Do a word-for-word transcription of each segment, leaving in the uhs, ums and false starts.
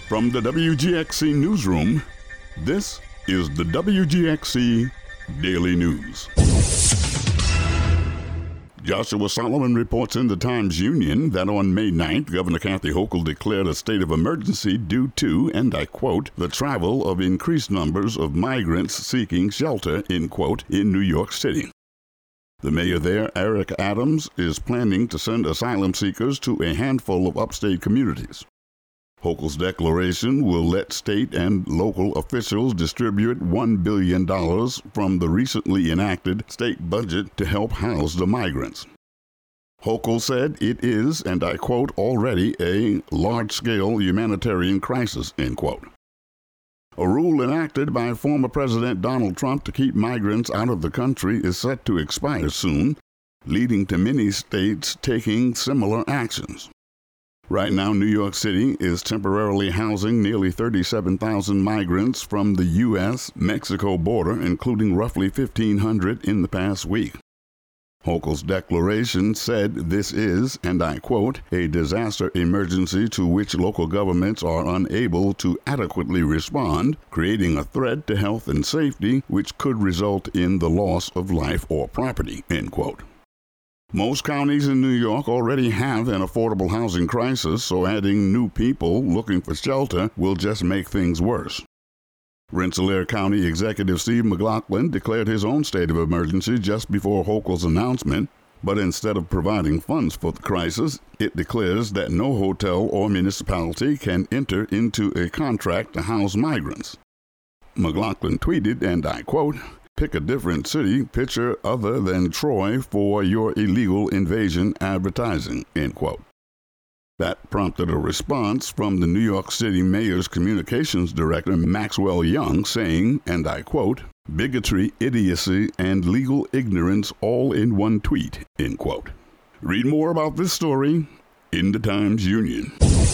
From the W G X C Newsroom, this is the W G X C Daily News. Joshua Solomon reports in the Times-Union that on May ninth, Governor Kathy Hochul declared a state of emergency due to, and I quote, the travel of increased numbers of migrants seeking shelter, end quote, in New York City. The mayor there, Eric Adams, is planning to send asylum seekers to a handful of upstate communities. Hochul's declaration will let state and local officials distribute one billion dollars from the recently enacted state budget to help house the migrants. Hochul said it is, and I quote, already a large-scale humanitarian crisis, end quote. A rule enacted by former President Donald Trump to keep migrants out of the country is set to expire soon, leading to many states taking similar actions. Right now, New York City is temporarily housing nearly thirty-seven thousand migrants from the U S Mexico border, including roughly fifteen hundred in the past week. Hochul's declaration said this is, and I quote, a disaster emergency to which local governments are unable to adequately respond, creating a threat to health and safety which could result in the loss of life or property, end quote. Most counties in New York already have an affordable housing crisis, so adding new people looking for shelter will just make things worse. Rensselaer County Executive Steve McLaughlin declared his own state of emergency just before Hochul's announcement, but instead of providing funds for the crisis, it declares that no hotel or municipality can enter into a contract to house migrants. McLaughlin tweeted, and I quote, pick a different city picture other than Troy for your illegal invasion advertising, end quote. That prompted a response from the New York City Mayor's Communications Director Maxwell Young saying, and I quote, bigotry, idiocy, and legal ignorance all in one tweet, end quote. Read more about this story in the Times-Union.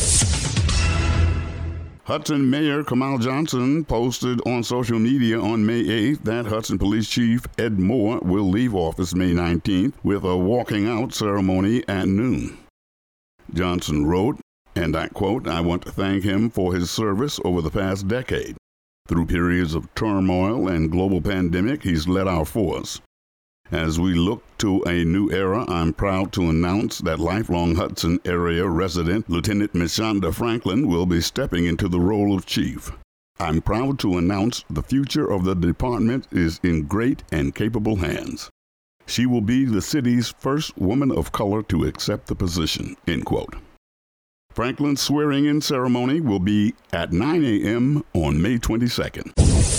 Hudson Mayor Kamal Johnson posted on social media on May eighth that Hudson Police Chief Ed Moore will leave office May nineteenth with a walking out ceremony at noon. Johnson wrote, and I quote, I want to thank him for his service over the past decade. Through periods of turmoil and global pandemic, he's led our force. As we look to a new era, I'm proud to announce that lifelong Hudson area resident Lieutenant Mishonda Franklin will be stepping into the role of chief. I'm proud to announce the future of the department is in great and capable hands. She will be the city's first woman of color to accept the position, end quote. Franklin's swearing-in ceremony will be at nine a.m. on May twenty-second.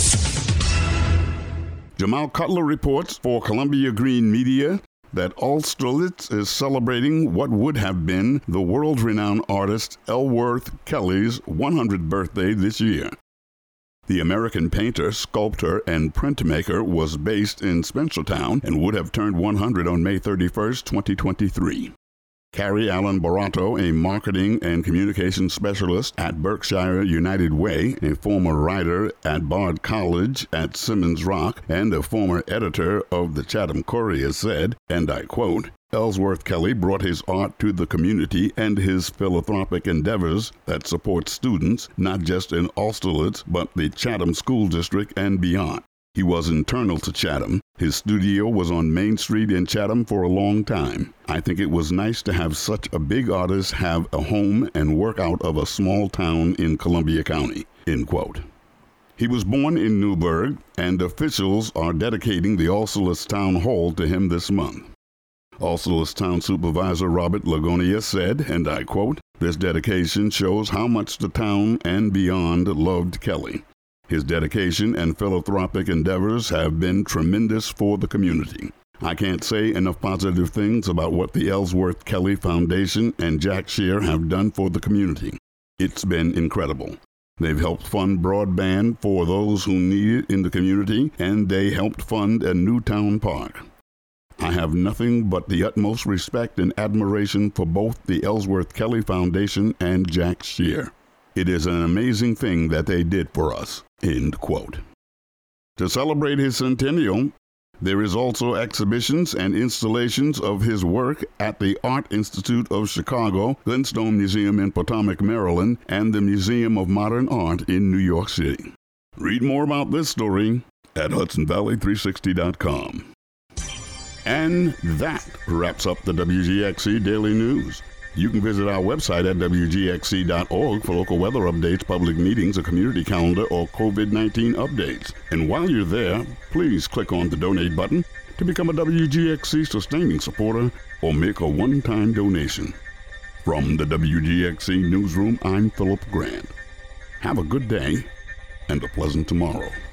Jamal Cutler reports for Columbia Green Media that Austerlitz is celebrating what would have been the world-renowned artist Ellsworth Kelly's one hundredth birthday this year. The American painter, sculptor, and printmaker was based in Spencertown and would have turned one hundred on May thirty-first, twenty twenty-three. Carrie Allen Barato, a marketing and communications specialist at Berkshire United Way, a former writer at Bard College at Simmons Rock, and a former editor of the Chatham Courier said, and I quote, Ellsworth Kelly brought his art to the community and his philanthropic endeavors that support students, not just in Austerlitz, but the Chatham School District and beyond. He was internal to Chatham. His studio was on Main Street in Chatham for a long time. I think it was nice to have such a big artist have a home and work out of a small town in Columbia County, end quote. He was born in Newburgh, and officials are dedicating the Austerlitz Town Hall to him this month. Austerlitz Town Supervisor Robert Lagonia said, and I quote, this dedication shows how much the town and beyond loved Kelly. His dedication and philanthropic endeavors have been tremendous for the community. I can't say enough positive things about what the Ellsworth Kelly Foundation and Jack Shear have done for the community. It's been incredible. They've helped fund broadband for those who need it in the community, and they helped fund a new town park. I have nothing but the utmost respect and admiration for both the Ellsworth Kelly Foundation and Jack Shear. It is an amazing thing that they did for us, end quote. To celebrate his centennial, There is also exhibitions and installations of his work at the Art Institute of Chicago, Glenstone Museum in Potomac, Maryland, and the Museum of Modern Art in New York City. Read more about this story at Hudson Valley three sixty dot com. And that wraps up the W G X C Daily News. You can visit our website at W G X C dot org for local weather updates, public meetings, a community calendar, or COVID nineteen updates. And while you're there, please click on the donate button to become a W G X C sustaining supporter or make a one-time donation. From the W G X C Newsroom, I'm Philip Grant. Have a good day and a pleasant tomorrow.